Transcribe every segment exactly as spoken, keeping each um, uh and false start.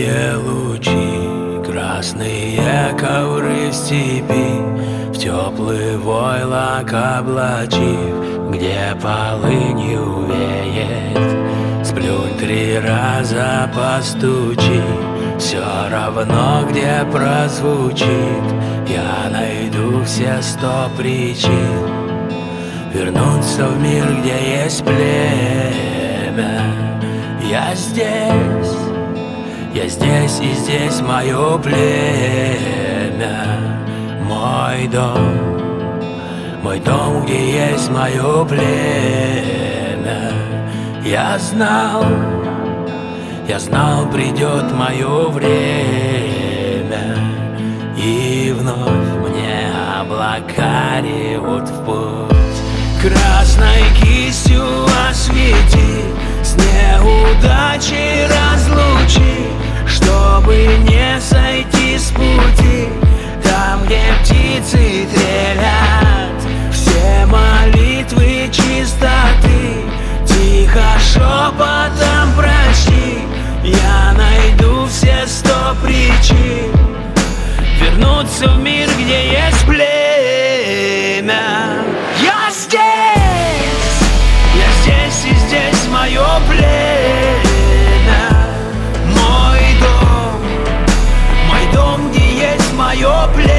Золотые лучи, красные ковры в степи, в теплый войлок облачив, где полынью веет. Сплюнь три раза, постучи, все равно где прозвучит. Я найду все сто причин вернуться в мир, где есть племя. Я здесь, я здесь и здесь мое племя. Мой дом, мой дом, где есть мое племя. Я знал, я знал, придет мое время, и вновь мне облака ревут в путь. Красной кистью освети, с неудачей разлучи, чтобы не сойти с пути. Там, где птицы трелят, все молитвы чистоты, тихо шепотом прочти. Я найду все сто причин вернуться в мир, где есть племя. Я здесь, я здесь и здесь мое племя. Мой дом, мой дом, где есть мое племя.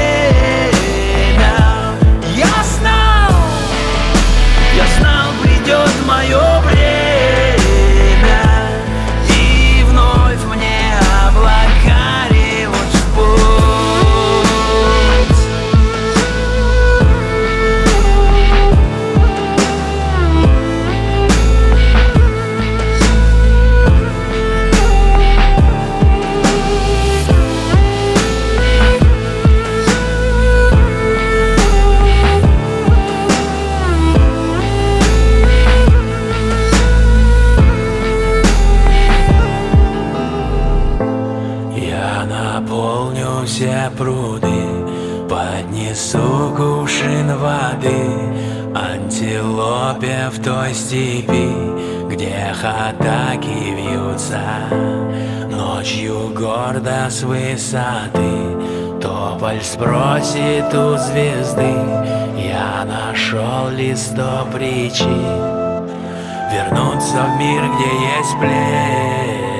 Я знал, я знал, придет мое время, и вновь мне облака ревут в путь. Наполню все пруды, поднесу кувшин воды антилопе в той степи, где хатаки вьются. Ночью гордо с высоты тополь спросит у звезды: я нашел ли сто причин вернуться в мир, где есть племя.